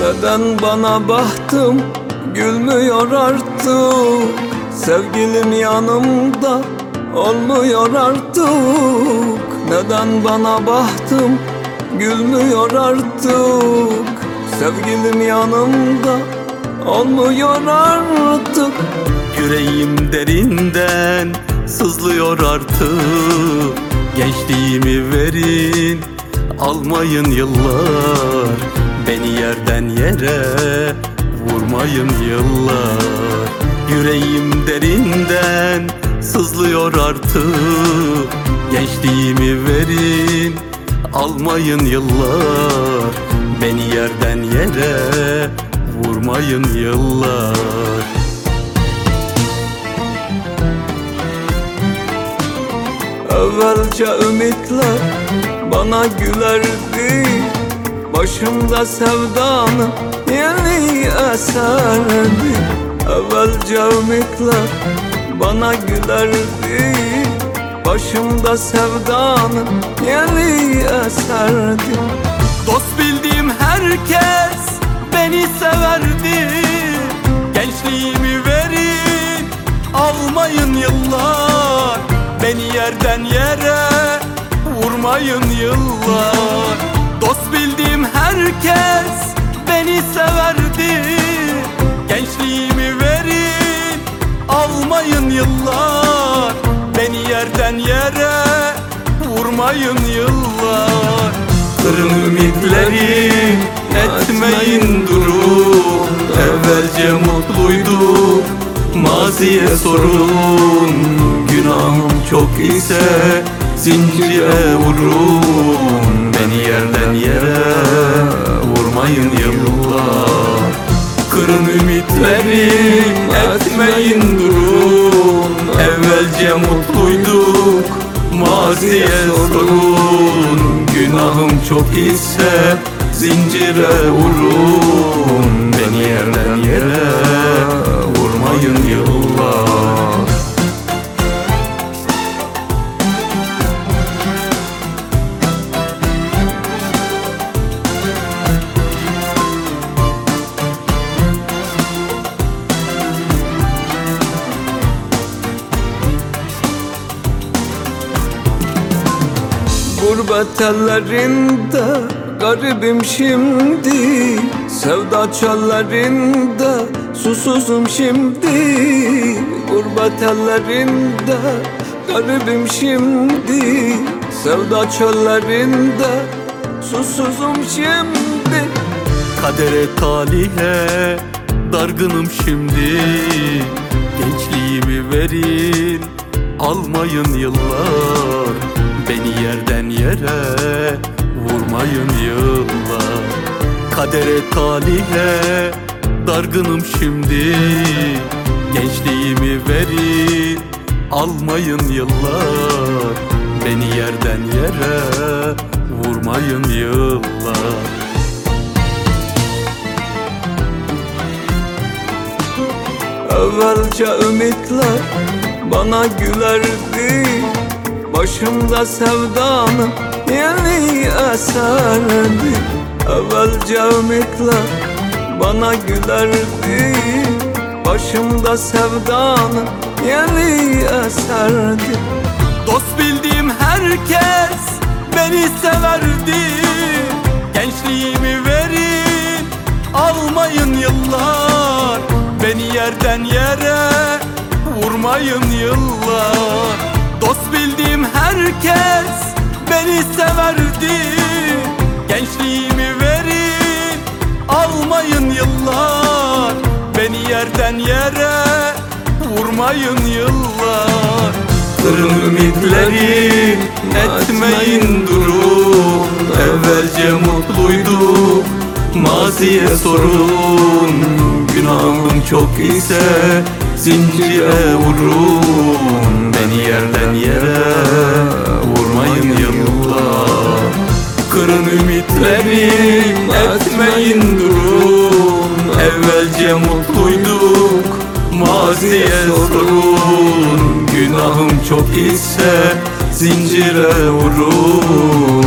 Neden bana bahtım gülmüyor artık? Sevgilim yanımda olmuyor artık. Neden bana bahtım gülmüyor artık? Sevgilim yanımda olmuyor artık. Yüreğim derinden sızlıyor artık. Gençliğimi verin, almayın yıllar. Beni yerden yere vurmayın yıllar. Yüreğim derinden sızlıyor artık. Gençliğimi verin, almayın yıllar. Beni yerden yere vurmayın yıllar. Evvelce ümitler bana gülerdi. Başımda sevdanın yeni eserdi. Evvelce ümitler bana gülerdi. Başımda sevdanın yeni eserdi. Dost bildiğim herkes beni severdi. Gençliğimi verin, almayın yıllar. Beni yerden yere vurmayın yıllar. Dost bildiğim herkes beni severdi. Gençliğimi verin, almayın yıllar. Beni yerden yere vurmayın yıllar. Kırın ümitleri, etmeyin durun. Evvelce mutluyduk, maziye sorun. Günahım çok ise zincire vurun. Beni yerden yere vurmayın yıllar. Kırın ümitleri, etmeyin durun. Evvelce mutluyduk, maziye sorun. Günahım çok ise zincire vurun. Beni yerden yere vurmayın yıllar. Gurbet ellerinde garibim şimdi. Sevda çöllerinde susuzum şimdi. Gurbet ellerinde garibim şimdi. Sevda çöllerinde susuzum şimdi. Kadere talihe dargınım şimdi. Gençliğimi verin, almayın yıllar. Beni yerden yere vurmayın yıllar. Kadere talihe dargınım şimdi. Gençliğimi verin, almayın yıllar. Beni yerden yere vurmayın yıllar. Evvelce ümitler bana gülerdi. Başımda sevdanın yeni eserdi. Evvelce ümitler bana gülerdi. Başımda sevdanın yeni eserdi. Dost bildiğim herkes beni severdi. Gençliğimi verin, almayın yıllar. Beni yerden yere vurmayın yıllar. Dost bildiğim herkes beni severdi. Gençliğimi verin, almayın yıllar. Beni yerden yere vurmayın yıllar. Kırın ümitleri, etmeyin durun. Evvelce mutluyduk, maziye sorun. Günahım çok ise zincire vurun. Beni yerden yere vurmayın yıllar. Kırın ümitleri, etmeyin durun. Evvelce mutluyduk, maziye sorun. Günahım çok ise zincire vurun.